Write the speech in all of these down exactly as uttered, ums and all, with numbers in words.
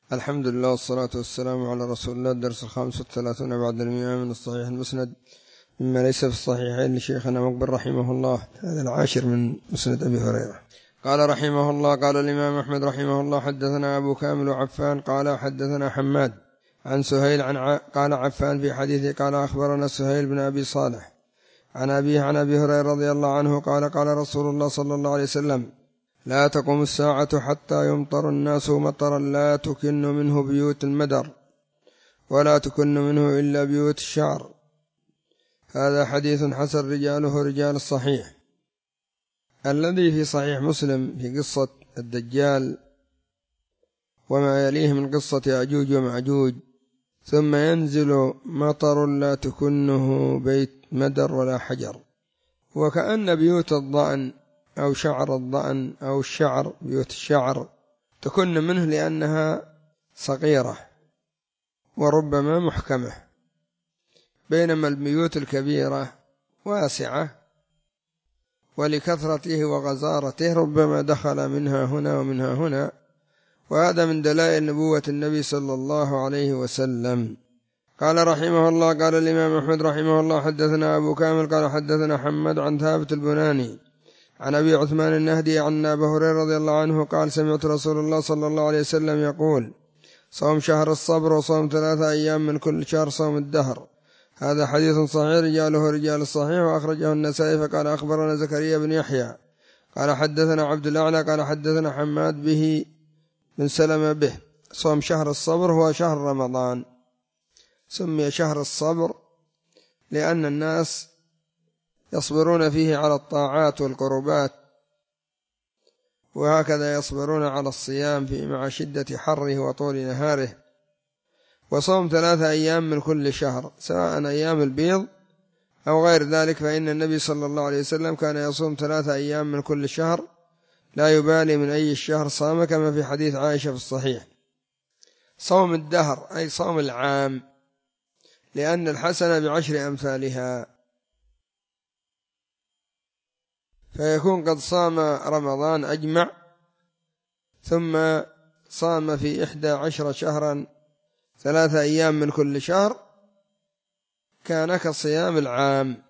الحمد لله والصلاة والسلام على رسول الله. الدرس الخامس والثلاثون بعد المئة من الصحيح المسند مما ليس في الصحيحين لشيخنا مقبل رحمه الله. هذا العاشر من مسند أبي هريرة. قال رحمه الله: قال الإمام أحمد رحمه الله: حدثنا أبو كامل وعفان قال حدثنا حماد عن سهيل عن ع... قال عفان في حديثه قال أخبرنا سهيل بن أبي صالح عن أبيه عن أبي هريرة رضي الله عنه قال قال رسول الله صلى الله عليه وسلم: لا تقوم الساعة حتى يمطر الناس مطرا لا تكن منه بيوت المدر ولا تكن منه إلا بيوت الشعر. هذا حديث حسن رجاله رجال الصحيح. الذي في صحيح مسلم في قصة الدجال وما يليه من قصة يأجوج ومأجوج: ثم ينزل مطر لا تكنه بيت مدر ولا حجر. وكأن بيوت الضأن أو شعر الضأن أو الشعر بيوت الشعر تكن منه لأنها صغيرة وربما محكمة، بينما البيوت الكبيرة واسعة ولكثرته وغزارته ربما دخل منها هنا ومنها هنا. وهذا من دلائل نبوة النبي صلى الله عليه وسلم. قال رحمه الله: قال الإمام أحمد رحمه الله: حدثنا أبو كامل قال حدثنا حماد عن ثابت البناني عن أبي عثمان النهدي عن أبي هريرة رضي الله عنه قال: سمعت رسول الله صلى الله عليه وسلم يقول: صوم شهر الصبر وصوم ثلاثة أيام من كل شهر صوم الدهر. هذا حديث صحيح رجاله رجال الصحيح، وأخرجه النسائي. فقال أخبرنا زكريا بن يحيى قال حدثنا عبد الأعلى قال حدثنا حماد به بن سلمة به. صوم شهر الصبر هو شهر رمضان، سمي شهر الصبر لأن الناس يصبرون فيه على الطاعات والقربات، وهكذا يصبرون على الصيام في مع شدة حره وطول نهاره. وصوم ثلاثة أيام من كل شهر سواء أيام البيض أو غير ذلك، فإن النبي صلى الله عليه وسلم كان يصوم ثلاثة أيام من كل شهر لا يبالي من أي الشهر صام، كما في حديث عائشة في الصحيح. صوم الدهر أي صوم العام، لأن الحسنة بعشر أمثالها، فيكون قد صام رمضان أجمع ثم صام في إحدى عشر شهرا ثلاثة أيام من كل شهر، كان كصيام العام.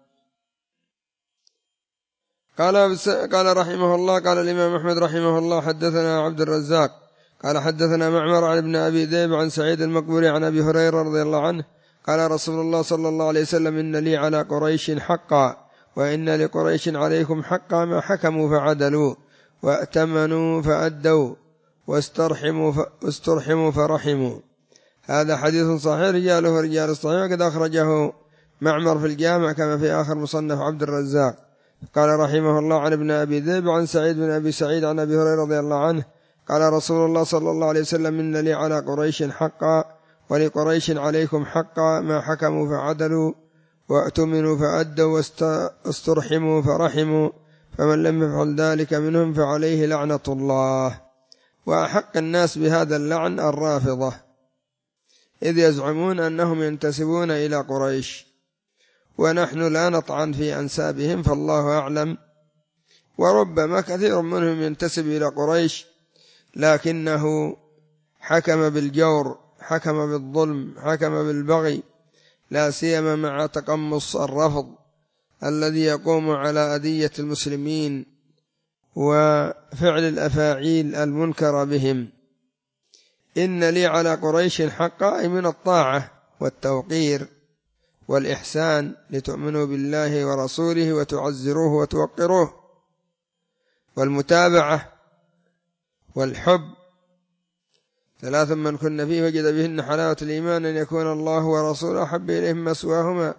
قال قال رحمه الله: قال الإمام أحمد رحمه الله: حدثنا عبد الرزاق قال حدثنا معمر عن ابن أبي ذئب عن سعيد المقبوري عن أبي هريرة رضي الله عنه قال رسول الله صلى الله عليه وسلم: إن لي على قريش حقا وإن لقريش عليكم حقا، ما حكموا فعدلوا وأتمنوا فأدوا واسترحموا واسترحموا فرحموا. هذا حديث صحيح رجاله رجال الصحيح، وقد أخرجه معمر في الجامع كما في آخر مصنف عبد الرزاق. قال رحمه الله: عن ابن أبي ذئب عن سعيد بن أبي سعيد عن أبي هريرة رضي الله عنه قال رسول الله صلى الله عليه وسلم: إن لي على قريش حقا ولقريش عليكم حقا، ما حكموا فعدلوا وأتمنوا فأدوا واسترحموا فرحموا، فمن لم يفعل ذلك منهم فعليه لعنة الله. وأحق الناس بهذا اللعن الرافضة، إذ يزعمون أنهم ينتسبون إلى قريش، ونحن لا نطعن في أنسابهم فالله أعلم. وربما كثير منهم ينتسب إلى قريش لكنه حكم بالجور، حكم بالظلم، حكم بالبغي، لا سيما مع تقمص الرفض الذي يقوم على أذية المسلمين وفعل الأفاعيل المنكر بهم. إن لي على قريش حقا أي من الطاعة والتوقير والإحسان، لتؤمنوا بالله ورسوله وتعزروه وتوقروه، والمتابعة والحب. ثلاث من كن فيه وجد بهن حلاوة الإيمان، أن يكون الله ورسوله أحب إليهم مسواهما.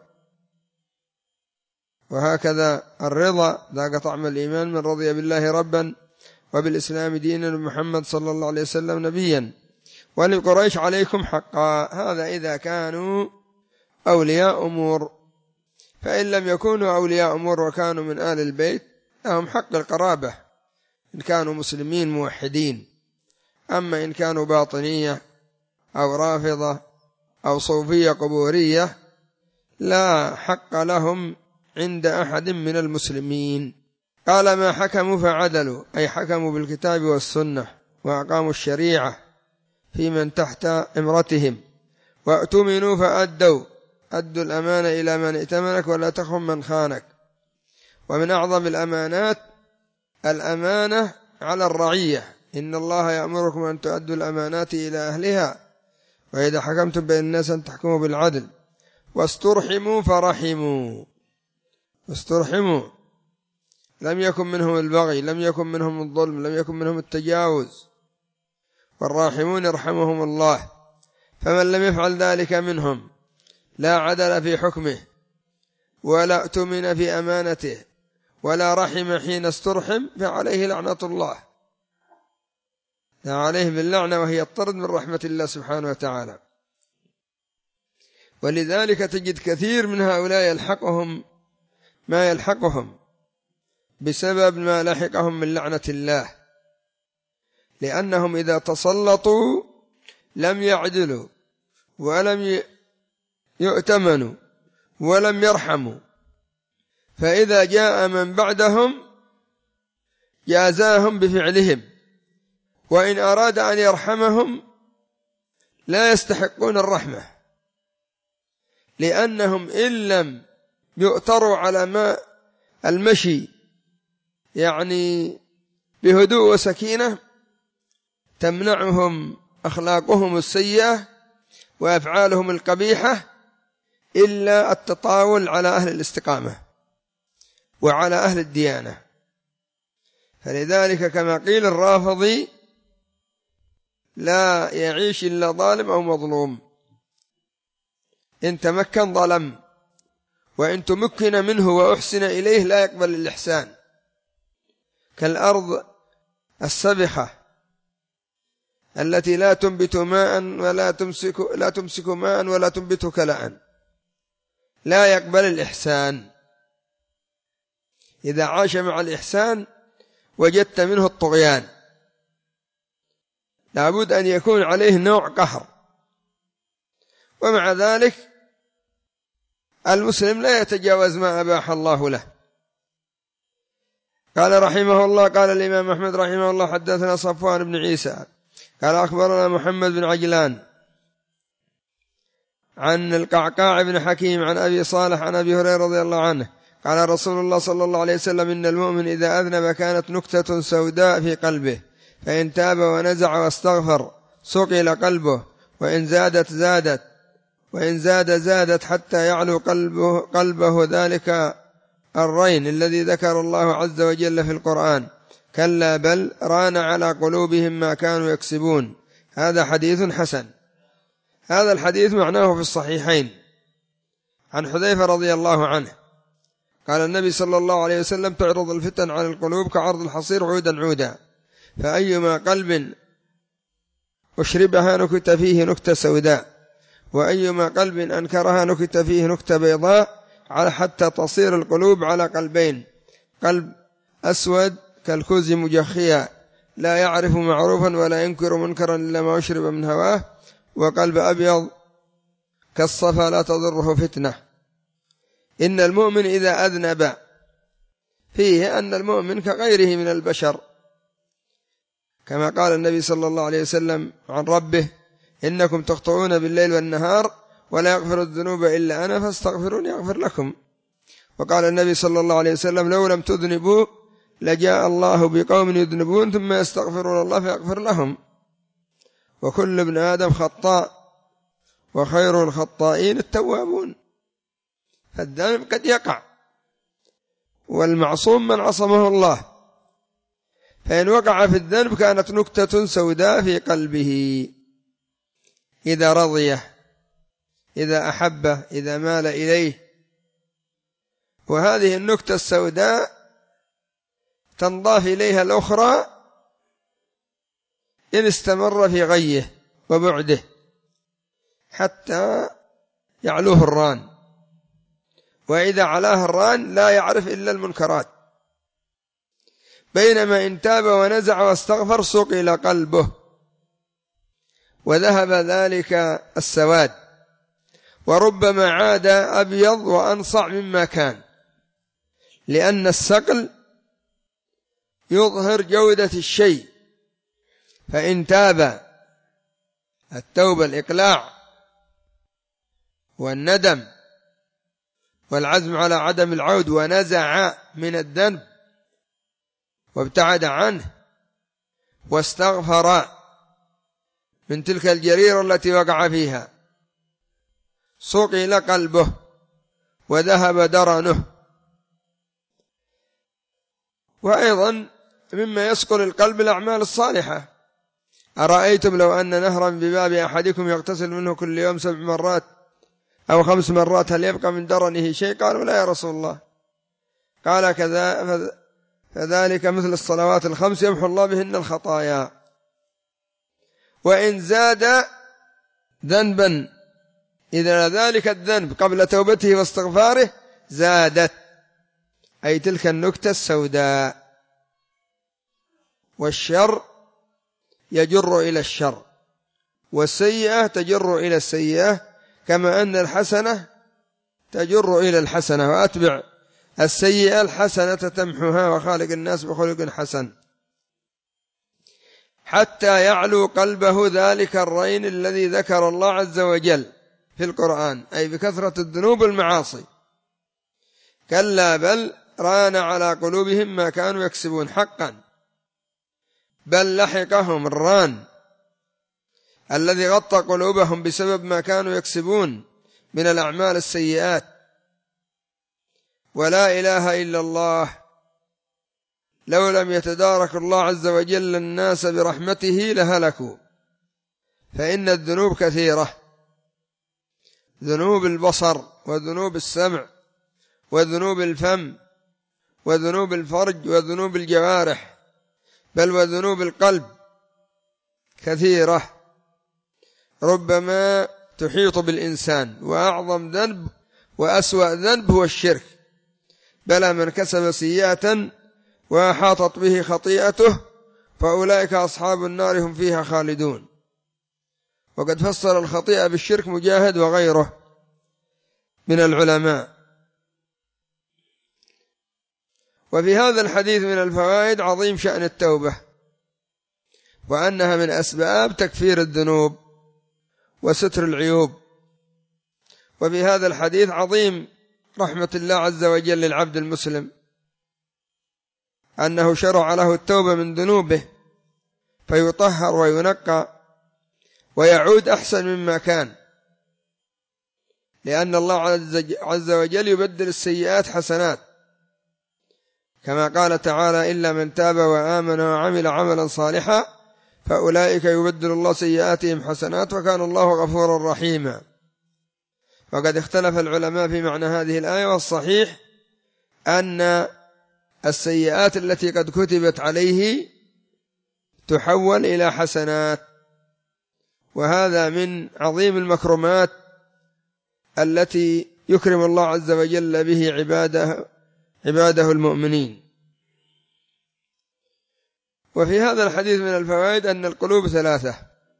وهكذا الرضا ذاق طعم الإيمان: من رضي بالله ربا وبالإسلام دينا ومحمد صلى الله عليه وسلم نبيا. ولقريش عليكم حقا، هذا إذا كانوا أولياء أمور. فإن لم يكونوا أولياء أمور وكانوا من آل البيت لهم حق القرابة إن كانوا مسلمين موحدين. أما إن كانوا باطنية أو رافضة أو صوفية قبورية لا حق لهم عند أحد من المسلمين. قال: ما حكموا فعدلوا أي حكموا بالكتاب والسنة وأقاموا الشريعة، في من تحت إمرتهم، وأؤتمنوا فأدوا أدوا الأمانة إلى من ائتمنك ولا تخن من خانك. ومن أعظم الأمانات الأمانة على الرعية، إن الله يأمركم أن تؤدوا الأمانات إلى أهلها وإذا حكمتم بين الناس أن تحكموا بالعدل. واسترحموا فرحموا، واسترحموا لم يكن منهم البغي، لم يكن منهم الظلم، لم يكن منهم التجاوز، والراحمون يرحمهم الله. فمن لم يفعل ذلك منهم لا عدل في حكمه ولا اؤتمن في أمانته ولا رحم حين استرحم فعليه لعنة الله، عليه باللعنة وهي الطرد من رحمة الله سبحانه وتعالى. ولذلك تجد كثير من هؤلاء يلحقهم ما يلحقهم بسبب ما لحقهم من لعنة الله، لأنهم إذا تسلطوا لم يعدلوا ولم يؤتمنوا ولم يرحموا، فإذا جاء من بعدهم جازاهم بفعلهم، وإن أراد أن يرحمهم لا يستحقون الرحمة، لأنهم إن لم يؤتروا على ما المشي يعني بهدوء وسكينة تمنعهم أخلاقهم السيئة وأفعالهم القبيحة إلا التطاول على أهل الاستقامة وعلى أهل الديانة. فلذلك كما قيل الرافضي لا يعيش إلا ظالم أو مظلوم، إن تمكن ظلم، وإن تمكن منه وأحسن إليه لا يقبل الإحسان، كالأرض السبخة التي لا تنبت ماء ولا تمسك لا تمسك ماء ولا تنبت كلاء، لا يقبل الإحسان. إذا عاش مع الإحسان وجدت منه الطغيان، لابد أن يكون عليه نوع قهر. ومع ذلك المسلم لا يتجاوز ما أباح الله له. قال رحمه الله قال الإمام أحمد رحمه الله حدثنا صفوان بن عيسى قال أخبرنا محمد بن عجلان عن القعقاع بن حكيم عن أبي صالح عن أبي هريرة رضي الله عنه قال رسول الله صلى الله عليه وسلم إن المؤمن إذا أذنب كانت نكتة سوداء في قلبه، فإن تاب ونزع واستغفر صقل قلبه، وإن زادت زادت وإن زاد زادت حتى يعلو قلبه, قلبه ذلك الرين الذي ذكر الله عز وجل في القرآن، كلا بل ران على قلوبهم ما كانوا يكسبون. هذا حديث حسن. هذا الحديث معناه في الصحيحين عن حذيفة رضي الله عنه قال النبي صلى الله عليه وسلم تعرض الفتن على القلوب كعرض الحصير عودا عودا، فأيما قلب أشربها نكت فيه نكتة سوداء، وأيما قلب أنكرها نكت فيه نكتة بيضاء، على حتى تصير القلوب على قلبين، قلب أسود كالكوز مجخيا لا يعرف معروفا ولا ينكر منكرا إلا ما أشرب من هواه، وقلب أبيض كالصفا لا تضره فتنة. إن المؤمن إذا أذنب فيه أن المؤمن كغيره من البشر، كما قال النبي صلى الله عليه وسلم عن ربه إنكم تخطئون بالليل والنهار ولا يغفر الذنوب إلا أنا فاستغفروني يغفر لكم. وقال النبي صلى الله عليه وسلم لو لم تذنبوا لجاء الله بقوم يذنبون ثم يستغفرون الله فيغفر لهم. وكل ابن آدم خطاء وخير الخطائين التوابون. فالذنب قد يقع، والمعصوم من عصمه الله، فإن وقع في الذنب كانت نكتة سوداء في قلبه إذا رضيه، إذا أحبه، إذا مال إليه. وهذه النكتة السوداء تنضاف إليها الأخرى إن استمر في غيه وبعده حتى يعلوه الران، وإذا علاه الران لا يعرف إلا المنكرات، بينما إن تاب ونزع واستغفر صقل قلبه وذهب ذلك السواد، وربما عاد أبيض وأنصع مما كان، لأن السقل يظهر جودة الشيء، فإن تاب التوبة الإقلاع والندم والعزم على عدم العود، ونزع من الذنب وابتعد عنه واستغفر من تلك الجريرة التي وقع فيها، صقل قلبه وذهب درنه. وأيضا مما يصقل القلب الأعمال الصالحة. أرأيتم لو أن نهرا بباب أحدكم يغتسل منه كل يوم سبع مرات أو خمس مرات هل يبقى من درنه شيء؟ قالوا لا يا رسول الله. قال كذا فذلك مثل الصلوات الخمس يمحو الله بهن الخطايا. وإن زاد ذنبا إذا ذلك الذنب قبل توبته واستغفاره زادت، أي تلك النكتة السوداء. والشر يجر إلى الشر، والسيئة تجر إلى السيئة، كما أن الحسنة تجر إلى الحسنة، وأتبع السيئة الحسنة تمحها وخالق الناس بخلق حسن، حتى يعلو قلبه ذلك الرين الذي ذكر الله عز وجل في القرآن، أي بكثرة الذنوب والمعاصي. كلا بل ران على قلوبهم ما كانوا يكسبون، حقا بل لحقهم الران الذي غطى قلوبهم بسبب ما كانوا يكسبون من الأعمال السيئات. ولا إله إلا الله، لو لم يتدارك الله عز وجل الناس برحمته لهلكوا، فإن الذنوب كثيرة، ذنوب البصر وذنوب السمع وذنوب الفم وذنوب الفرج وذنوب الجوارح، بل وذنوب القلب كثيرة ربما تحيط بالإنسان. وأعظم ذنب وأسوأ ذنب هو الشرك. بلى من كسب سيئة وأحاطت به خطيئته فأولئك أصحاب النار هم فيها خالدون. وقد فسر الخطيئة بالشرك مجاهد وغيره من العلماء. وفي هذا الحديث من الفوائد عظيم شأن التوبة، وأنها من أسباب تكفير الذنوب وستر العيوب. وفي هذا الحديث عظيم رحمة الله عز وجل للعبد المسلم، أنه شرع له التوبة من ذنوبه فيطهر وينقى ويعود أحسن مما كان، لأن الله عز وجل يبدل السيئات حسنات، كما قال تعالى إلا من تاب وآمن وعمل عملا صالحا فأولئك يبدل الله سيئاتهم حسنات وكان الله غفورا رحيما. وقد اختلف العلماء في معنى هذه الآية، والصحيح أن السيئات التي قد كتبت عليه تحول إلى حسنات، وهذا من عظيم المكرمات التي يكرم الله عز وجل به عباده عباده المؤمنين. وفي هذا الحديث من الفوائد أن القلوب ثلاثة،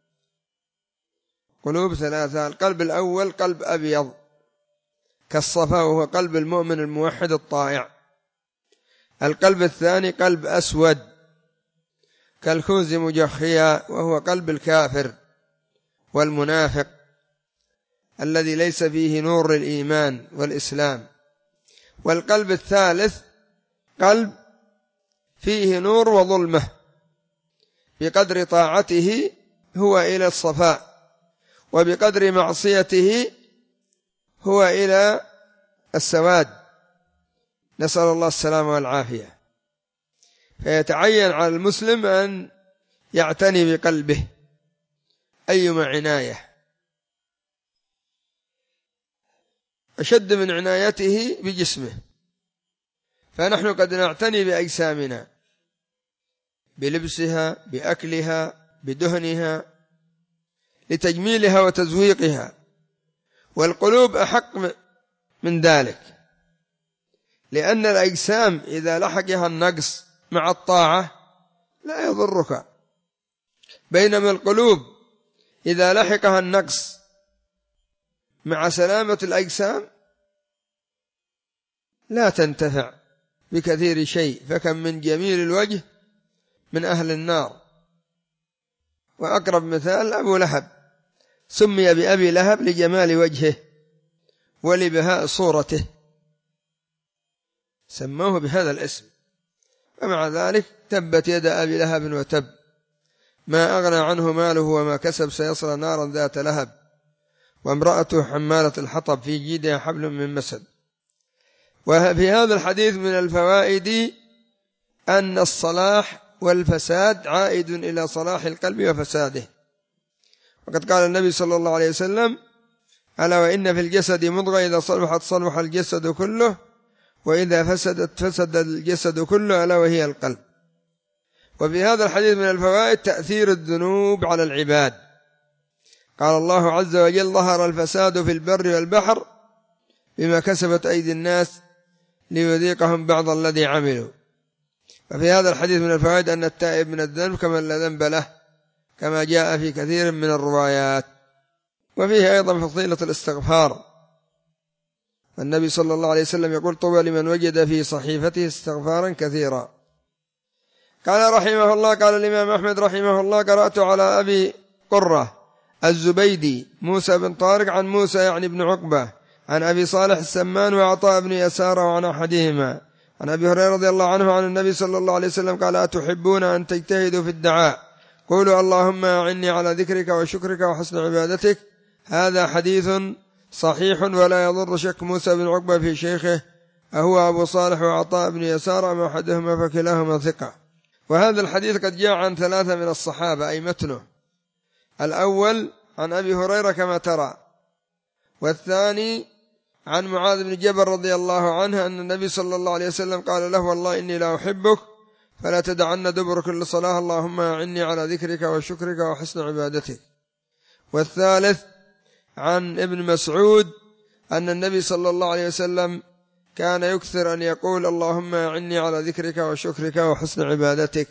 قلوب ثلاثة. القلب الأول قلب أبيض كالصفا وهو قلب المؤمن الموحد الطائع. القلب الثاني قلب أسود كالكوز مجخيا وهو قلب الكافر والمنافق الذي ليس فيه نور الإيمان والإسلام. والقلب الثالث قلب فيه نور وظلمة، بقدر طاعته هو إلى الصفاء وبقدر معصيته هو إلى السواد، نسأل الله السلامة والعافية. فيتعين على المسلم أن يعتني بقلبه أيما عناية، أشد من عنايته بجسمه. فنحن قد نعتني بأجسامنا، بلبسها، بأكلها، بدهنها، لتجميلها وتزويقها، والقلوب أحق من ذلك، لأن الأجسام إذا لحقها النقص مع الطاعة لا يضرك، بينما القلوب إذا لحقها النقص مع سلامة الأجسام لا تنتفع بكثير شيء. فكم من جميل الوجه من أهل النار، وأقرب مثال أبو لهب سمي بأبي لهب لجمال وجهه ولبهاء صورته، سموه بهذا الاسم. ومع ذلك تبت يد أبي لهب وتب، ما أغنى عنه ماله وما كسب، سيصلى نارا ذات لهب وامرأته حمالة الحطب في جيدها حبل من مسد. وفي هذا الحديث من الفوائد أن الصلاح والفساد عائد إلى صلاح القلب وفساده. وقد قال النبي صلى الله عليه وسلم: ألا وإن في الجسد مضغة إذا صلحت صلح الجسد كله وإذا فسدت فسد الجسد كله ألا وهي القلب. وفي هذا الحديث من الفوائد تأثير الذنوب على العباد. قال الله عز وجل: ظهر الفساد في البر والبحر بما كسبت أيدي الناس ليذيقهم بعض الذي عملوا. وفي هذا الحديث من الفوائد أن التائب من الذنب كمن لا ذنب له، كما جاء في كثير من الروايات. وفيه أيضا فضيلة الاستغفار. النبي صلى الله عليه وسلم يقول: طوبى لمن وجد في صحيفته استغفارا كثيرا. قال رحمه الله: قال الإمام أحمد رحمه الله: قرأت على أبي قرة الزبيدي موسى بن طارق عن موسى يعني بن عقبة عن أبي صالح السمان وعطاء بن يسار وعن أحدهما عن أبي هريرة رضي الله عنه عن النبي صلى الله عليه وسلم قال: أتحبون أن تجتهدوا في الدعاء؟ قولوا اللهم أعني على ذكرك وشكرك وحسن عبادتك. هذا حديث صحيح ولا يضر شك موسى بن عقبة في شيخه أهو أبو صالح وعطاء بن يسار أم أحدهما فكلاهما ثقة. وهذا الحديث قد جاء عن ثلاثة من الصحابة أي متنه: الأول عن أبي هريرة كما ترى، والثاني عن معاذ بن جبل رضي الله عنه أن النبي صلى الله عليه وسلم قال له: والله إني لا أحبك فلا تدعن دبر كل صلاة اللهم أعني على ذكرك وشكرك وحسن عبادتك. والثالث عن ابن مسعود أن النبي صلى الله عليه وسلم كان يكثر أن يقول: اللهم أعني على ذكرك وشكرك وحسن عبادتك.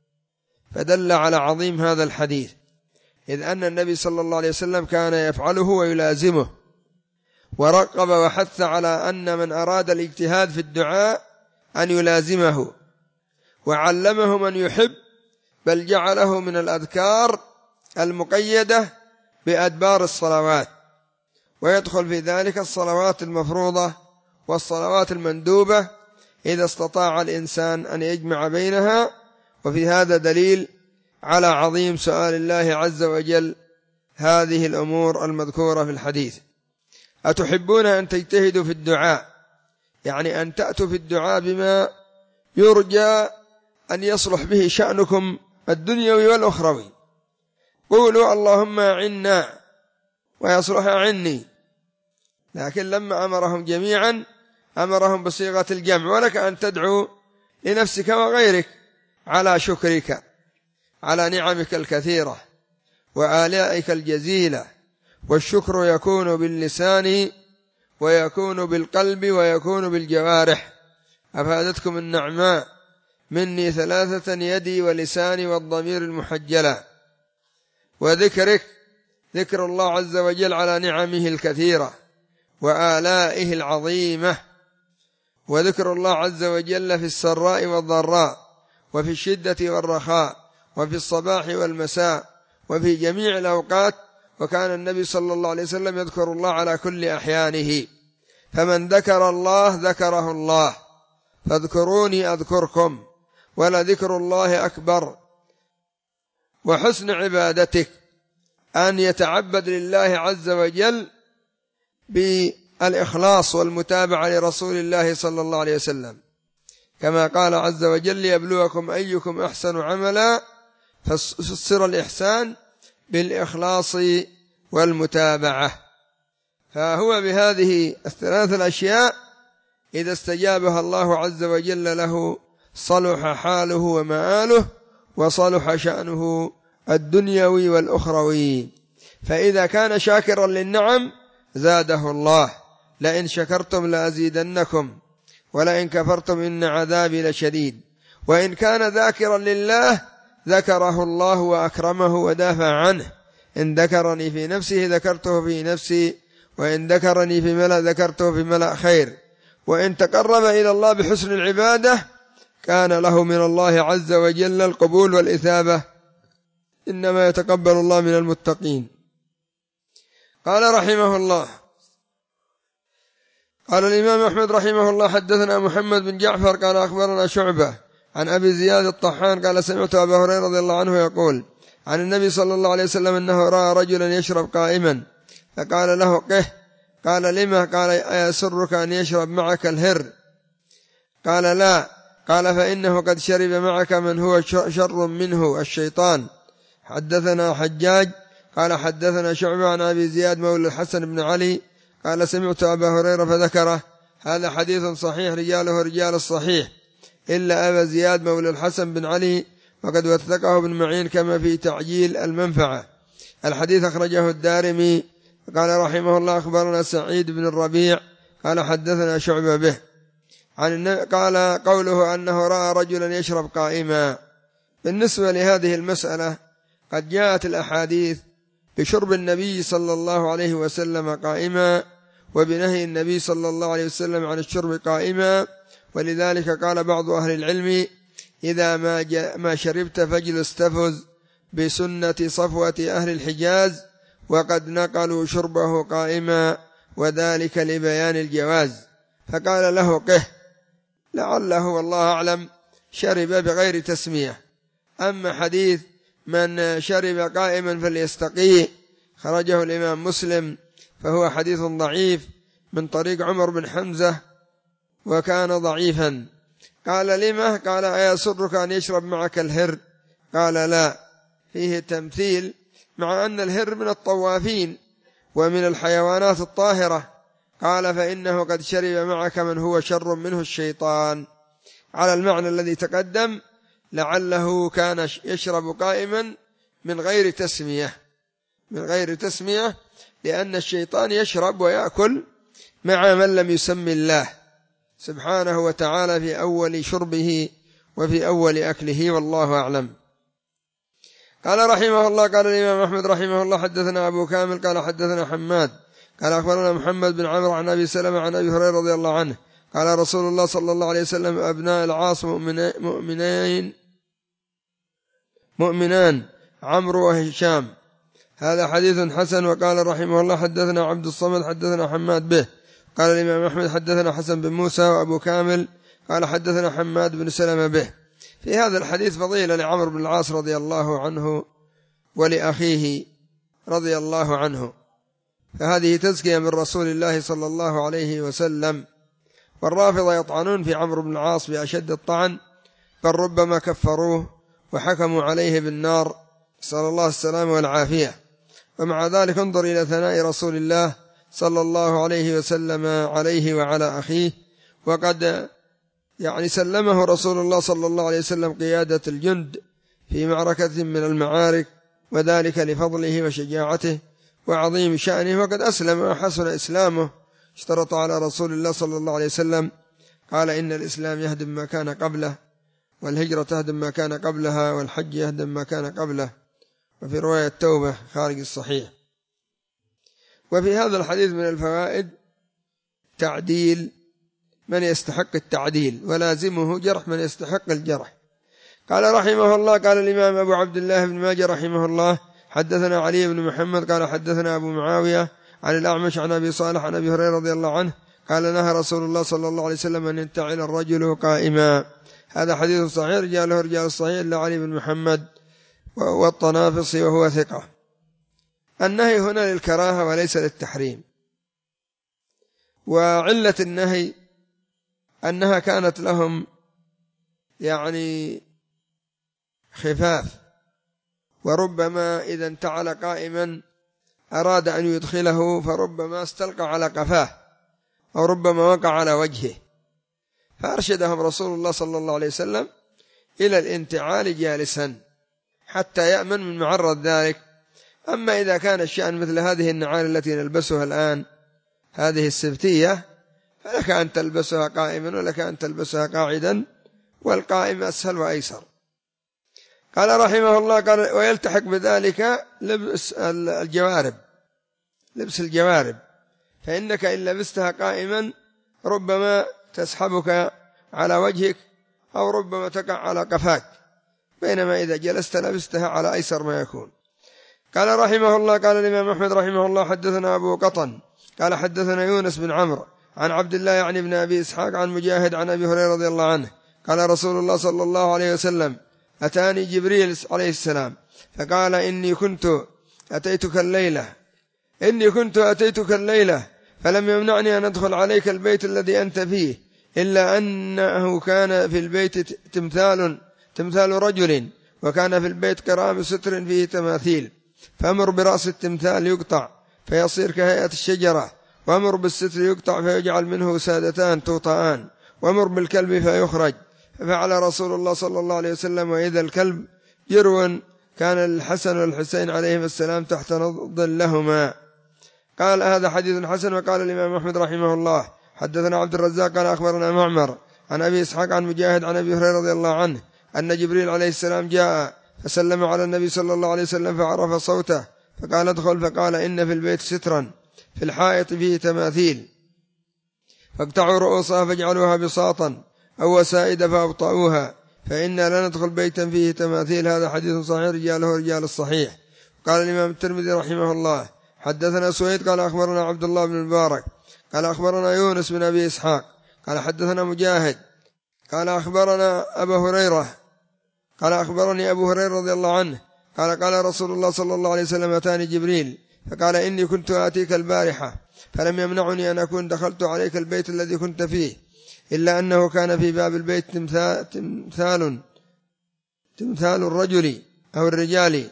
فدل على عظيم هذا الحديث، إذ أن النبي صلى الله عليه وسلم كان يفعله ويلازمه، ورقب وحث على أن من أراد الاجتهاد في الدعاء أن يلازمه، وعلمه من يحب، بل جعله من الأذكار المقيدة بأدبار الصلوات، ويدخل في ذلك الصلوات المفروضة والصلوات المندوبة إذا استطاع الإنسان أن يجمع بينها. وفي هذا دليل على عظيم سؤال الله عز وجل هذه الأمور المذكورة في الحديث. أتحبون أن تجتهدوا في الدعاء، يعني أن تأتوا في الدعاء بما يرجى أن يصلح به شأنكم الدنيوي والأخروي. قولوا اللهم أعنا ويصلح عني، لكن لما أمرهم جميعا أمرهم بصيغة الجمع. ولك أن تدعو لنفسك وغيرك على شكرك على نعمك الكثيرة وآلائك الجزيلة. والشكر يكون باللسان ويكون بالقلب ويكون بالجوارح. أفادتكم النعماء مني ثلاثة: يدي ولساني والضمير المحجلة. وذكرك ذكر الله عز وجل على نعمه الكثيرة وآلائه العظيمة، وذكر الله عز وجل في السراء والضراء وفي الشدة والرخاء وفي الصباح والمساء وفي جميع الأوقات. وكان النبي صلى الله عليه وسلم يذكر الله على كل أحيانه. فمن ذكر الله ذكره الله، فاذكروني أذكركم ولذكر الله أكبر. وحسن عبادتك أن يتعبد لله عز وجل بالإخلاص والمتابعة لرسول الله صلى الله عليه وسلم، كما قال عز وجل: ليبلوكم أيكم أحسن عملا. فسر الإحسان بالإخلاص والمتابعة. فهو بهذه الثلاث الأشياء إذا استجابها الله عز وجل له صلح حاله ومآله وصلح شأنه الدنيوي والأخروي. فإذا كان شاكرا للنعم زاده الله: لئن شكرتم لأزيدنكم ولئن كفرتم إن عذابي لشديد. وإن كان ذاكرا لله ذكره الله وأكرمه ودافع عنه: إن ذكرني في نفسه ذكرته في نفسي، وإن ذكرني في ملأ ذكرته في ملأ خير. وإن تقرب إلى الله بحسن العبادة كان له من الله عز وجل القبول والإثابة، إنما يتقبل الله من المتقين. قال رحمه الله قال الإمام أحمد رحمه الله حدثنا محمد بن جعفر قال أخبرنا شعبة عن أبي زياد الطحان قال سمعت أبا هريرة رضي الله عنه يقول عن النبي صلى الله عليه وسلم أنه رأى رجلا يشرب قائما فقال له قه قال لما قال أيسرك أن يشرب معك الهر قال لا قال فإنه قد شرب معك من هو شر منه الشيطان. حدثنا حجاج قال حدثنا شعبة عن أبي زياد مولى الحسن بن علي قال سمعت أبا هريرة فذكره. هذا حديث صحيح رجاله رجال الصحيح إلا أبا زياد مولى الحسن بن علي وقد وثقه ابن معين كما في تعجيل المنفعة. الحديث أخرجه الدارمي. قال رحمه الله أخبرنا سعيد بن الربيع قال حدثنا شعبة به عن قال قوله أنه رأى رجلا يشرب قائما. بالنسبة لهذه المسألة قد جاءت الأحاديث بشرب النبي صلى الله عليه وسلم قائما وبنهي النبي صلى الله عليه وسلم عن الشرب قائما، ولذلك قال بعض أهل العلم إذا ما, ما شربت فاجلس تفز بسنة صفوة أهل الحجاز، وقد نقلوا شربه قائما وذلك لبيان الجواز. فقال له قه لعله والله أعلم شرب بغير تسمية. أما حديث من شرب قائما فليستقيه خرجه الإمام مسلم فهو حديث ضعيف من طريق عمر بن حمزة وكان ضعيفا. قال لما قال أيسرك أن يشرب معك الهر قال لا، فيه تمثيل مع أن الهر من الطوافين ومن الحيوانات الطاهرة. قال فإنه قد شرب معك من هو شر منه الشيطان، على المعنى الذي تقدم لعله كان يشرب قائما من غير تسمية من غير تسمية لأن الشيطان يشرب ويأكل مع من لم يسمي الله سبحانه وتعالى في أول شربه وفي أول أكله، والله أعلم. قال رحمه الله قال الإمام أحمد رحمه الله حدثنا أبو كامل قال حدثنا حماد قال أخبرنا محمد بن عمرو عن أبي سلمة عن أبي هريرة رضي الله عنه قال رسول الله صلى الله عليه وسلم أبناء العاص مؤمنين مؤمنان عمرو وهشام. هذا حديث حسن. وقال رحمه الله حدثنا عبد الصمد حدثنا حماد به. قال الإمام أحمد حدثنا حسن بن موسى وأبو كامل قال حدثنا حماد بن سلمة به. في هذا الحديث فضيلة لعمرو بن العاص رضي الله عنه ولأخيه رضي الله عنه، فهذه تزكية من رسول الله صلى الله عليه وسلم. والرافضة يطعنون في عمرو بن العاص بأشد الطعن، بل ربما كفروه وحكموا عليه بالنار، نسأل الله السلامة والعافية. ومع ذلك انظر إلى ثناء رسول الله صلى الله عليه وسلم عليه وعلى أخيه، وقد يعني سلمه رسول الله صلى الله عليه وسلم قيادة الجند في معركة من المعارك، وذلك لفضله وشجاعته وعظيم شأنه، وقد أسلم وحسن إسلامه. اشترط على رسول الله صلى الله عليه وسلم قال إن الإسلام يهدم ما كان قبله، والهجرة تهدم ما كان قبلها، والحج يهدم ما كان قبله، وفي رواية التوبة خارج الصحيح. وفي هذا الحديث من الفوائد تعديل من يستحق التعديل ولازمه جرح من يستحق الجرح. قال رحمه الله قال الإمام أبو عبد الله بن ماجه رحمه الله حدثنا علي بن محمد قال حدثنا أبو معاوية عن الأعمش عن أبي صالح عن أبي هريرة رضي الله عنه قال نهى رسول الله صلى الله عليه وسلم أن ينتعل الرجل قائما. هذا حديث صحيح رجاله رجال الصحيح إلا علي بن محمد والطنافسي وهو ثقة. النهي هنا للكراهة وليس للتحريم. وعلة النهي أنها كانت لهم يعني خفاف، وربما إذا انتعل قائما أراد أن يدخله فربما استلقى على قفاه أو ربما وقع على وجهه، فأرشدهم رسول الله صلى الله عليه وسلم إلى الانتعال جالسا حتى يأمن من معرض ذلك. أما إذا كان الشأن مثل هذه النعال التي نلبسها الآن هذه السبتية فلك أن تلبسها قائما ولك أن تلبسها قاعدا، والقائم أسهل وأيسر. قال رحمه الله قال ويلتحق بذلك لبس الجوارب، لبس الجوارب، فإنك إن لبستها قائما ربما تسحبك على وجهك أو ربما تقع على قفاك، بينما إذا جلست لبستها على أيسر ما يكون. قال رحمه الله قال الإمام أحمد رحمه الله حدثنا أبو قطن قال حدثنا يونس بن عمرو عن عبد الله يعني بن أبي إسحاق عن مجاهد عن أبي هريرة رضي الله عنه قال رسول الله صلى الله عليه وسلم أتاني جبريل عليه السلام فقال إني كنت أتيتك الليلة إني كنت أتيتك الليلة فلم يمنعني أن أدخل عليك البيت الذي أنت فيه إلا أنه كان في البيت تمثال تمثال رجل وكان في البيت كرام ستر فيه تماثيل فأمر برأس التمثال يقطع فيصير كهيئة الشجرة وأمر بالستر يقطع فيجعل منه سادتان توطآن وأمر بالكلب فيخرج ففعل رسول الله صلى الله عليه وسلم وإذا الكلب جرو كان الحسن والحسين عليهم السلام تحت ظلهما. قال هذا حديث حسن. وقال الإمام أحمد رحمه الله حدثنا عبد الرزاق قال أخبرنا معمر عن أبي إسحاق عن مجاهد عن أبي هريرة رضي الله عنه أن جبريل عليه السلام جاء فسلم على النبي صلى الله عليه وسلم فعرف صوته فقال ادخل فقال إن في البيت سترا في الحائط فيه تماثيل فاقطعوا رؤوسها فاجعلوها بساطا أو وسائد فأبطأوها فإنا لا ندخل بيتا فيه تماثيل. هذا حديث صحيح رجاله رجال الصحيح. قال الإمام الترمذي رحمه الله حدثنا سويد قال أخبرنا عبد الله بن المبارك قال أخبرنا يونس بن أبي إسحاق قال حدثنا مجاهد قال أخبرنا أبا هريرة قال أخبرني أبو هريرة رضي الله عنه قال قال رسول الله صلى الله عليه وسلم أتاني جبريل فقال إني كنت آتيك البارحة فلم يمنعني أن أكون دخلت عليك البيت الذي كنت فيه إلا أنه كان في باب البيت تمثال تمثال, تمثال الرجل أو الرجال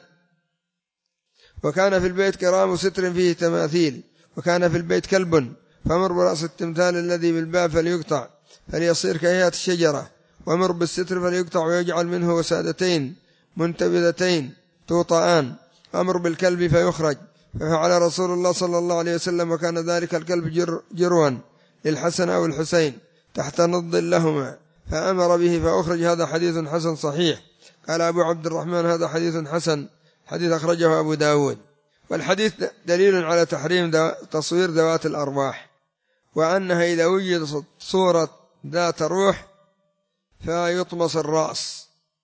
وكان في البيت كرام ستر فيه تماثيل وكان في البيت كلب فأمر برأس التمثال الذي بالباب فليقطع فليصير كهيئة الشجرة وأمر بالستر فليقطع ويجعل منه وسادتين منتبذتين توطآن وأمر بالكلب فيخرج ففعل رسول الله صلى الله عليه وسلم وكان ذلك الكلب جر جروا للحسن أو الحسين تحت نض لهما فأمر به فأخرج. هذا حديث حسن صحيح. قال أبو عبد الرحمن هذا حديث حسن حديث أخرجه أبو داود. والحديث دليل على تحريم تصوير ذوات الأرواح وأنها إذا وجد صورة ذات روح فيطمس الرأس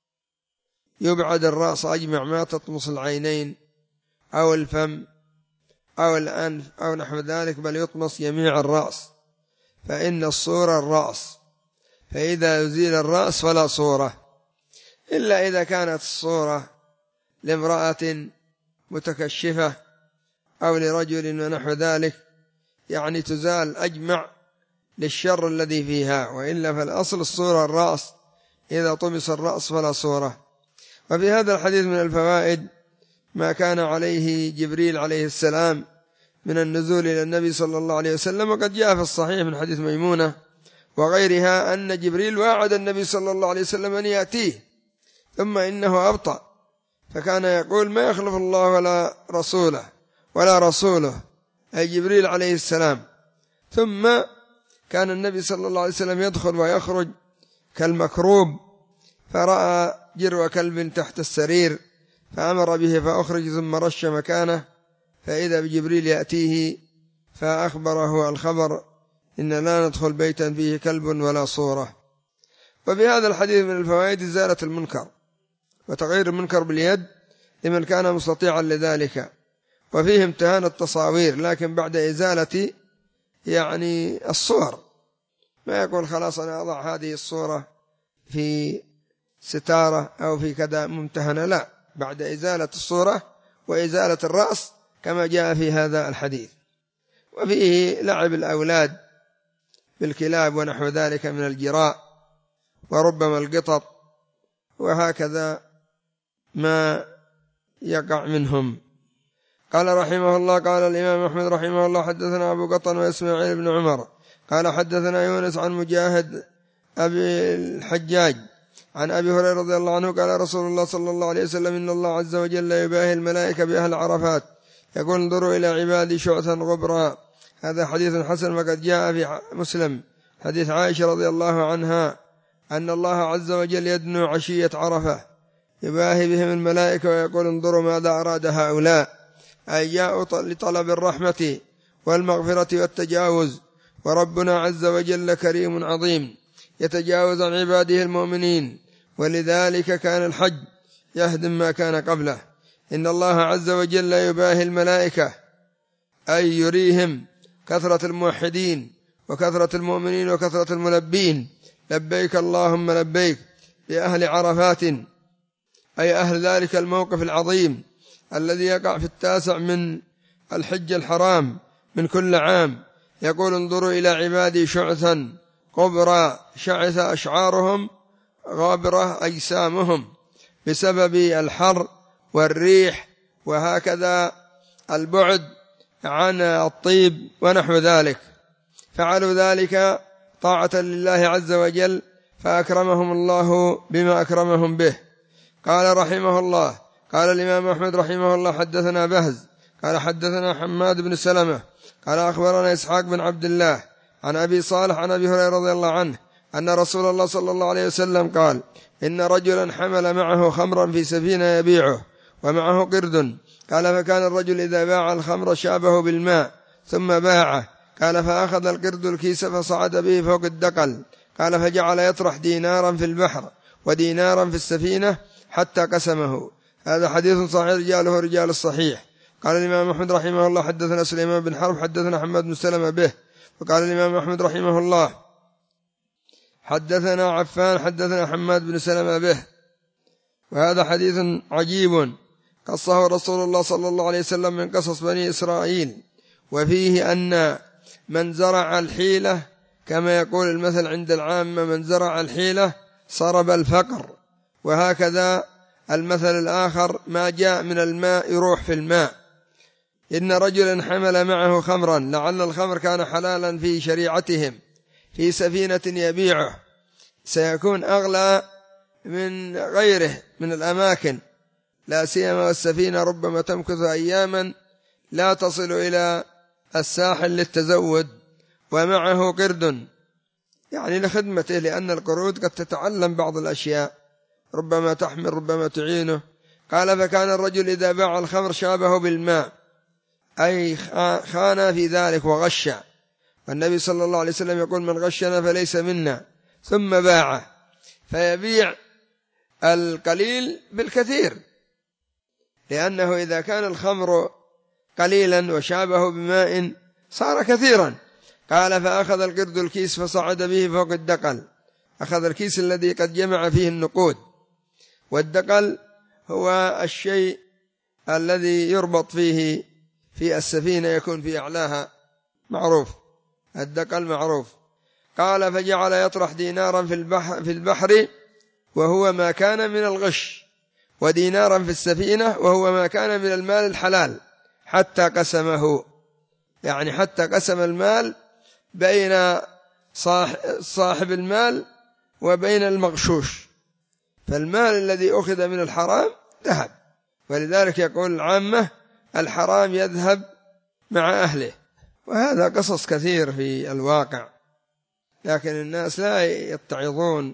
يبعد الرأس أجمع ما تطمس العينين أو الفم أو الأنف أو نحو ذلك بل يطمس جميع الرأس فإن الصورة الرأس فإذا يزيل الرأس فلا صورة إلا إذا كانت الصورة لامرأة متكشفة أو لرجل ونحو ذلك يعني تزال أجمع للشر الذي فيها وإلا فالأصل الصورة الرأس إذا طمس الرأس فلا صورة. وفي هذا الحديث من الفوائد ما كان عليه جبريل عليه السلام من النزول إلى النبي صلى الله عليه وسلم وقد جاء في الصحيح من حديث ميمونة وغيرها أن جبريل وعد النبي صلى الله عليه وسلم أن يأتيه ثم إنه أبطأ فكان يقول ما يخلف الله ولا رسوله ولا رسوله أي جبريل عليه السلام. ثم كان النبي صلى الله عليه وسلم يدخل ويخرج كالمكروب فرأى جرو كلب تحت السرير فأمر به فأخرج ثم رش مكانه فإذا بجبريل يأتيه فأخبره الخبر إن لا ندخل بيتا فيه كلب ولا صورة. وفي هذا الحديث من الفوائد إزالة المنكر وتغيير المنكر باليد لمن كان مستطيعا لذلك وفيه امتهان التصاوير لكن بعد إزالة يعني الصور ما يقول خلاص أنا أضع هذه الصورة في ستارة أو في كذا ممتهنة لا بعد إزالة الصورة وإزالة الرأس كما جاء في هذا الحديث. وفيه لعب الأولاد بالكلاب ونحو ذلك من الجراء وربما القطط وهكذا ما يقع منهم. قال رحمه الله قال الإمام أحمد رحمه الله حدثنا أبو قطن وإسماعيل بن عمر قال حدثنا يونس عن مجاهد أبي الحجاج عن أبي هريرة رضي الله عنه قال رسول الله صلى الله عليه وسلم إن الله عز وجل يباهي الملائكة بأهل عرفات يقول انظروا إلى عبادي شعثا غبرا. هذا حديث حسن وقد جاء في مسلم حديث عائشة رضي الله عنها أن الله عز وجل يدنو عشية عرفة يباهي بهم الملائكة ويقول انظروا ماذا أراد هؤلاء أي جاءوا لطلب الرحمة والمغفرة والتجاوز وربنا عز وجل كريم عظيم يتجاوز عن عباده المؤمنين ولذلك كان الحج يهدم ما كان قبله إن الله عز وجل يباهي الملائكة أي يريهم كثرة الموحدين وكثرة المؤمنين وكثرة الملبين لبيك اللهم لبيك لأهل عرفات، أي أهل ذلك الموقف العظيم الذي يقع في التاسع من الحج الحرام من كل عام. يقول انظروا إلى عبادي شعثا قبرا شعث أشعارهم غابرة أجسامهم بسبب الحر والريح وهكذا البعد عن الطيب ونحو ذلك، فعلوا ذلك طاعة لله عز وجل فأكرمهم الله بما أكرمهم به. قال رحمه الله قال الإمام أحمد رحمه الله حدثنا بهز قال حدثنا حماد بن سلمة قال أخبرنا إسحاق بن عبد الله عن أبي صالح عن أبي هريرة رضي الله عنه أن رسول الله صلى الله عليه وسلم قال إن رجلا حمل معه خمرا في سفينة يبيعه ومعه قرد، قال فكان الرجل إذا باع الخمر شابه بالماء ثم باعه، قال فأخذ القرد الكيس فصعد به فوق الدقل، قال فجعل يطرح دينارا في البحر ودينارا في السفينة حتى قسمه. هذا حديث صحيح رجاله رجال الصحيح. قال الإمام أحمد رحمه الله حدثنا سليمان بن حرب حدثنا حماد بن سلمة به. وقال الإمام أحمد رحمه الله حدثنا عفان حدثنا حماد بن سلمة به. وهذا حديث عجيب قصه رسول الله صلى الله عليه وسلم من قصص بني إسرائيل، وفيه أن من زرع الحيلة كما يقول المثل عند العامة من زرع الحيلة صرب الفقر، وهكذا المثل الآخر ما جاء من الماء يروح في الماء. إن رجلا حمل معه خمرا، لعل الخمر كان حلالا في شريعتهم، في سفينة يبيعه سيكون أغلى من غيره من الأماكن، لا سيما والسفينة ربما تمكث أياما لا تصل إلى الساحل للتزود، ومعه قرد يعني لخدمته، لأن القرود قد تتعلم بعض الأشياء ربما تحمل ربما تعينه. قال فكان الرجل إذا باع الخمر شابه بالماء، أي خان في ذلك وغش، والنبي صلى الله عليه وسلم يقول من غشنا فليس منا، ثم باعه، فيبيع القليل بالكثير، لأنه إذا كان الخمر قليلا وشابه بماء صار كثيرا. قال فأخذ القرد الكيس فصعد به فوق الدقل، أخذ الكيس الذي قد جمع فيه النقود، والدقل هو الشيء الذي يربط فيه في السفينة يكون في أعلاها معروف، الدقل معروف. قال فجعل يطرح دينارا في البحر, في البحر وهو ما كان من الغش، ودينارا في السفينة وهو ما كان من المال الحلال، حتى قسمه، يعني حتى قسم المال بين صاحب المال وبين المغشوش، فالمال الذي أخذ من الحرام ذهب، ولذلك يقول العامة الحرام يذهب مع أهله. وهذا قصص كثير في الواقع، لكن الناس لا يتعظون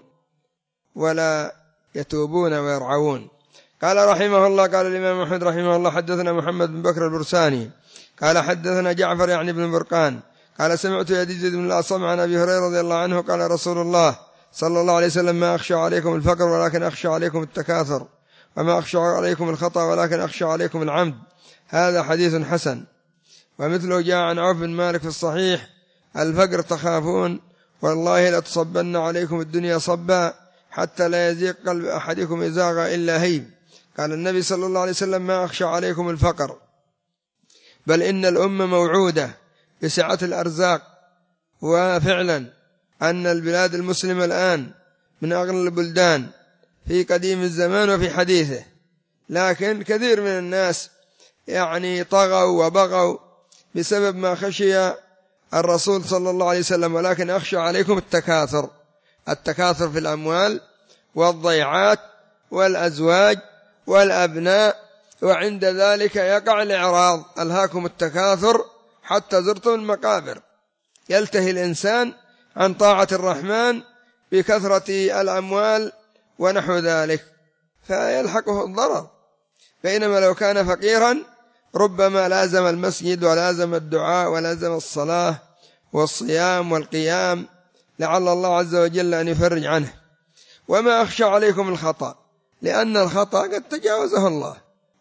ولا يتوبون ويرعون. قال رحمه الله قال الإمام أحمد رحمه الله حدثنا محمد بن بكر البرساني قال حدثنا جعفر يعني بن برقان قال سمعت يزيد بن الأصم عن أبي هريرة رضي الله عنه قال رسول الله صلى الله عليه وسلم ما أخشى عليكم الفقر ولكن أخشى عليكم التكاثر، وما أخشى عليكم الخطأ ولكن أخشى عليكم العمد. هذا حديث حسن. ومثله جاء عن عوف بن مالك في الصحيح الفقر تخافون والله لتصبن عليكم الدنيا صبا حتى لا يزيق قلب أحدكم إزاغ إلا هيب. قال النبي صلى الله عليه وسلم ما أخشى عليكم الفقر، بل إن الأمة موعودة بسعة الأرزاق، وفعلا أن البلاد المسلمة الآن من أغنى البلدان في قديم الزمان وفي حديثه، لكن كثير من الناس يعني طغوا وبغوا بسبب ما خشي الرسول صلى الله عليه وسلم، ولكن أخشى عليكم التكاثر، التكاثر في الأموال والضيعات والأزواج والأبناء، وعند ذلك يقع الإعراض، ألهاكم التكاثر حتى زرتم المقابر، يلتهي الإنسان عن طاعة الرحمن بكثرة الأموال ونحو ذلك، فيلحقه الضرر. بينما لو كان فقيرا ربما لازم المسجد ولازم الدعاء ولازم الصلاة والصيام والقيام، لعل الله عز وجل أن يفرج عنه. وما أخشى عليكم الخطأ، لأن الخطأ قد تجاوزه الله،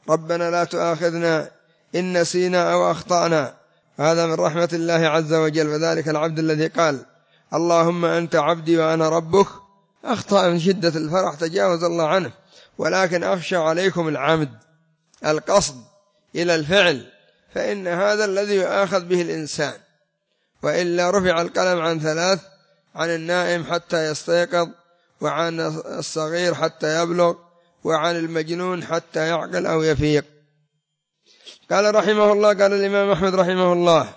ربنا لا تؤاخذنا إن نسينا أو أخطأنا. هذا من رحمة الله عز وجل. فذلك العبد الذي قال اللهم أنت عبدي وأنا ربك أخطأ من شدة الفرح تجاوز الله عنه، ولكن أخشى عليكم العمد، القصد إلى الفعل، فإن هذا الذي يؤاخذ به الإنسان، وإلا رفع القلم عن ثلاث: عن النائم حتى يستيقظ، وعن الصغير حتى يبلغ، وعن المجنون حتى يعقل أو يفيق. قال رحمه الله قال الإمام أحمد رحمه الله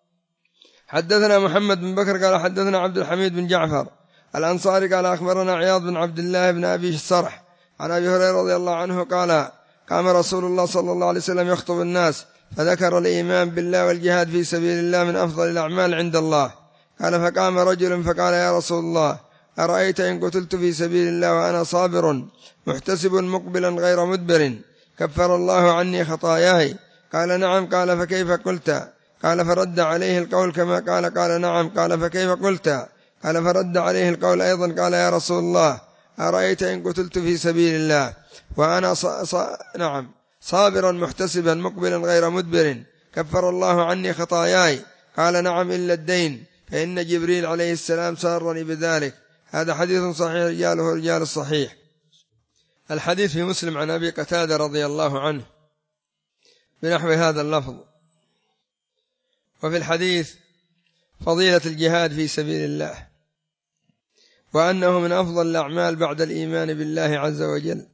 حدثنا محمد بن بكر قال حدثنا عبد الحميد بن جعفر الأنصاري قال أخبرنا عياض بن عبد الله بن أبي الصرح عن أبي هريرة رضي الله عنه قال قام رسول الله صلى الله عليه وسلم يخطب الناس فذكر الإيمان بالله والجهاد في سبيل الله من أفضل الأعمال عند الله. قال فقام رجل فقال يا رسول الله أرأيت إن قتلت في سبيل الله وأنا صابر محتسب مقبلا غير مدبر كفر الله عني خطاياي؟ قال نعم. قال فكيف قلت؟ قال فرد عليه القول كما قال. قال نعم. قال فكيف قلت؟ قال فرد عليه القول أيضا. قال يا رسول الله أرأيت إن قتلت في سبيل الله وأنا ص... ص... نعم صابرا محتسبا مقبلا غير مدبر كفر الله عني خطاياي؟ قال نعم إلا الدين فإن جبريل عليه السلام سارني بذلك. هذا حديث صحيح رجاله رجال الصحيح. الحديث في مسلم عن أبي قتادة رضي الله عنه بنحو هذا اللفظ. وفي الحديث فضيلة الجهاد في سبيل الله، وأنه من أفضل الأعمال بعد الإيمان بالله عز وجل.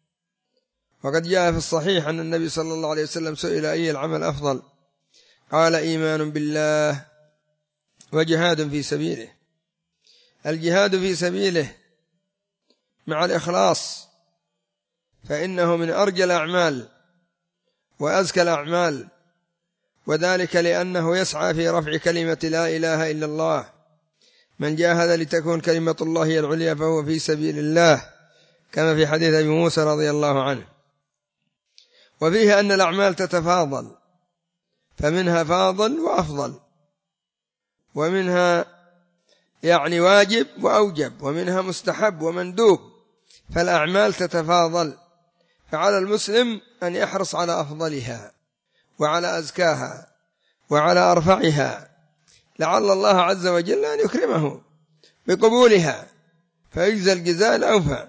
وقد جاء في الصحيح أن النبي صلى الله عليه وسلم سئل أي العمل أفضل؟ قال إيمان بالله وجهاد في سبيله. الجهاد في سبيله مع الإخلاص فإنه من أرجى الأعمال وأزكى الأعمال، وذلك لأنه يسعى في رفع كلمة لا إله إلا الله. من جاهد لتكون كلمة الله هي العليا فهو في سبيل الله، كما في حديث أبي موسى رضي الله عنه. وفيه أن الأعمال تتفاضل، فمنها فاضل وأفضل، ومنها يعني واجب وأوجب، ومنها مستحب ومندوب، فالأعمال تتفاضل. فعلى المسلم أن يحرص على أفضلها وعلى أزكاها وعلى أرفعها، لعل الله عز وجل أن يكرمه بقبولها فيجزى الجزاء الأوفى.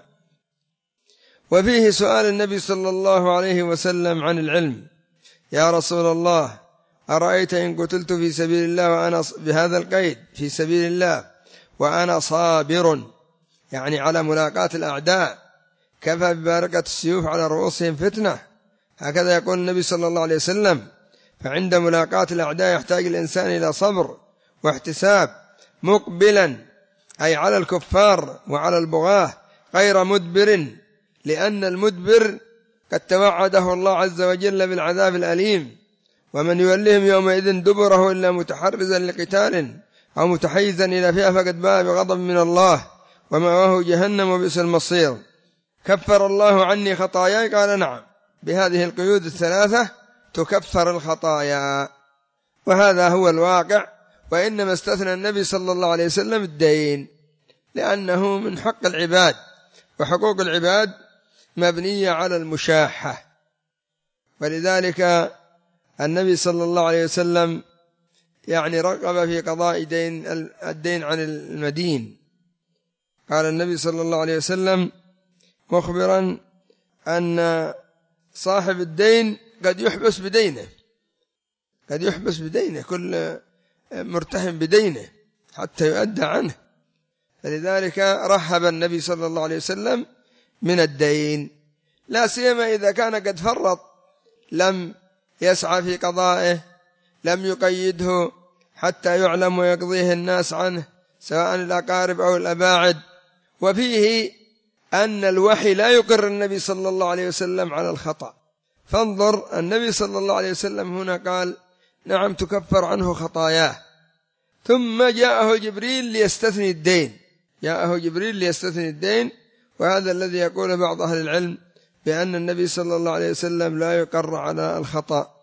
وفيه سؤال النبي صلى الله عليه وسلم عن العلم: يا رسول الله أرأيت إن قتلت في سبيل الله وأنا بهذا القيد في سبيل الله وأنا صابر، يعني على ملاقاة الأعداء، كفى ببارقة السيوف على رؤوسهم فتنة، هكذا يقول النبي صلى الله عليه وسلم. فعند ملاقاة الأعداء يحتاج الإنسان إلى صبر واحتساب، مقبلا أي على الكفار وعلى البغاة، غير مدبر، لأن المدبر قد توعده الله عز وجل بالعذاب الأليم: ومن يولهم يومئذ دبره إلا متحرزا لقتال أو متحيزا إلى فئة فقد باء بغضب من الله ومأواه جهنم وبئس المصير. كفر الله عني خطاياي؟ قال نعم. بهذه القيود الثلاثة تكفر الخطايا، وهذا هو الواقع. وإنما استثنى النبي صلى الله عليه وسلم الدين، لأنه من حق العباد، وحقوق العباد مبنية على المشاحة. ولذلك النبي صلى الله عليه وسلم يعني رغب في قضاء دين الدين عن المدين. قال النبي صلى الله عليه وسلم مخبرا أن صاحب الدين قد يحبس بدينه، قد يحبس بدينه، كل مرتهن بدينه حتى يؤدى عنه. فلذلك رحب النبي صلى الله عليه وسلم من الدين، لا سيما إذا كان قد فرط، لم يسعى في قضائه، لم يقيده حتى يعلم ويقضيه الناس عنه سواء الأقارب أو الأباعد. وفيه أن الوحي لا يقر النبي صلى الله عليه وسلم على الخطأ. فانظر، النبي صلى الله عليه وسلم هنا قال نعم تكفر عنه خطاياه، ثم جاءه جبريل ليستثني الدين، جاءه جبريل ليستثني الدين. وهذا الذي يقول بعض أهل العلم بأن النبي صلى الله عليه وسلم لا يقر على الخطأ.